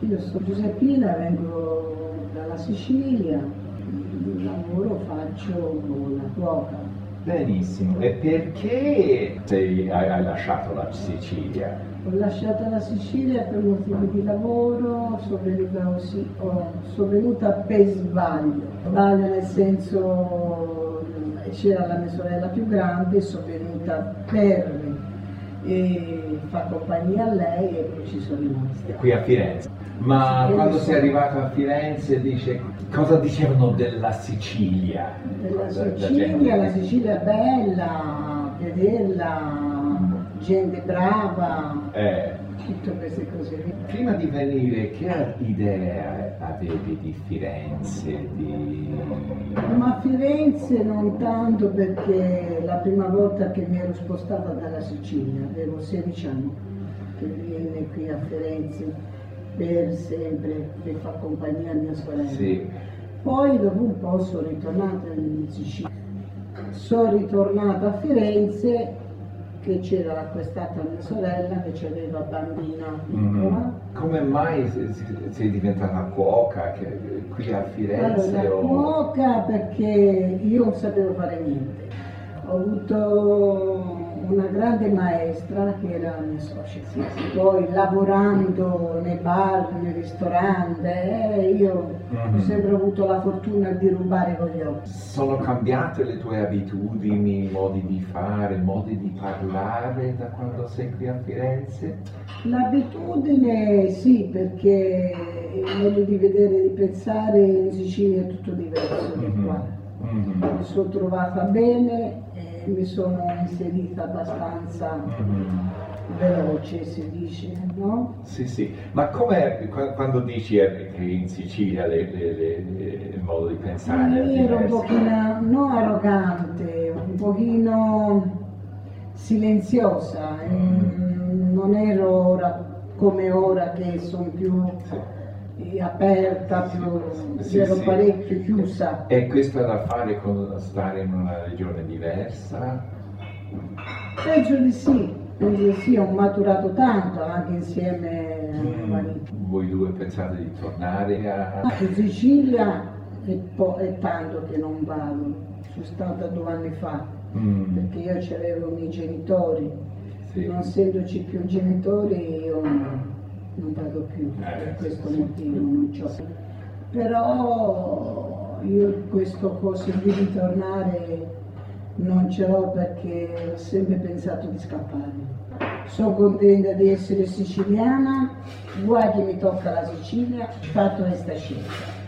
Io sono Giuseppina, vengo dalla Sicilia, il lavoro faccio la cuoca. Benissimo, e perché hai lasciato la Sicilia? Ho lasciato la Sicilia per motivi di lavoro, sono venuta per sbaglio. Sbaglio nel senso, c'era la mia sorella più grande, sono venuta per far compagnia a lei e poi ci sono rimasta. Qui a Firenze. Ma Sì, quando sì. sei arrivato a Firenze, cosa dicevano della Sicilia? La Sicilia è bella, vederla, gente brava, tutte queste cose lì. Prima di venire, che idea avevi di Firenze? Ma a Firenze non tanto, perché la prima volta che mi ero spostata dalla Sicilia, avevo 16 anni, che viene qui a Firenze per sempre, per far compagnia a mia sorella. Sì. Poi dopo un po' sono ritornata in Sicilia. Sono ritornata a Firenze, che c'era quest'altra mia sorella che aveva bambina piccola. Come mai sei diventata cuoca qui a Firenze? Allora, cuoca perché io non sapevo fare niente. Ho avuto una grande maestra che era la mia socia. Poi lavorando nei bar, nei ristoranti, io ho sempre avuto la fortuna di rubare con gli occhi. Sono cambiate le tue abitudini, modi di fare, modi di parlare da quando sei qui a Firenze? L'abitudine sì, perché il modo di vedere e di pensare in Sicilia è tutto diverso di qua. Mi sono trovata bene e mi sono inserita abbastanza veloce, si dice, no? Sì, sì. Ma come quando dici che in Sicilia il modo di pensare è Io ero un diverso? pochino, non arrogante, un pochino silenziosa, non ero ora come ora che sono più aperta, ero parecchio chiusa. E questo ha da fare con stare in una regione diversa? Penso di sì, ho maturato tanto anche insieme a mio marito. Voi due pensate di tornare a... In Sicilia è tanto che non vado, sono stata 2 anni fa, perché io c'avevo i miei genitori, non essendoci più genitori io non vado più, per questo motivo non c'ho. Però io questo coso di ritornare non ce l'ho, perché ho sempre pensato di scappare. Sono contenta di essere siciliana, guai che mi tocca la Sicilia, ho fatto questa scelta.